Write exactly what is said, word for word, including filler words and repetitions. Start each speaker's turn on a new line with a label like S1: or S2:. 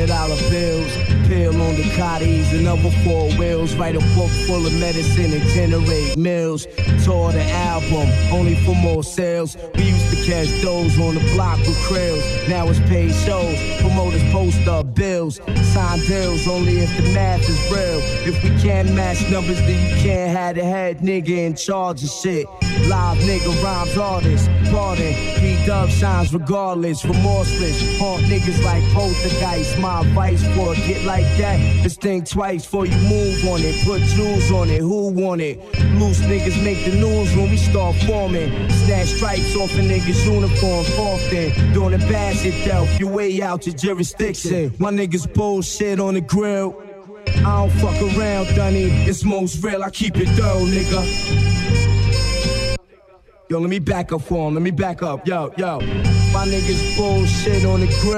S1: Hundred dollar bills, pill on the cotties and other four wheels. Write a book full of medicine and generate mills. Tore the album, only for more sales. We used to catch those on the block with krills. Now it's paid shows, promoters post up bills. Sign deals only if the math is real. If we can't match numbers, then you can't have the head nigga in charge of shit. Live nigga rhymes artists, pardon. P-Dub shines regardless, remorseless. Haunt niggas like poltergeist. My advice for a kid like that is think twice before you move on it. Put jewels on it, who want it? Loose niggas make the news when we start forming. Snatch stripes off a nigga's uniform often. Doing the bad shit Delph, you way out your jurisdiction. My niggas bullshit on the grill. I don't fuck around, Dunny. It's most real, I keep it thorough, nigga. Yo, let me back up for him, let me back up, yo, yo. My niggas bullshit on the grill.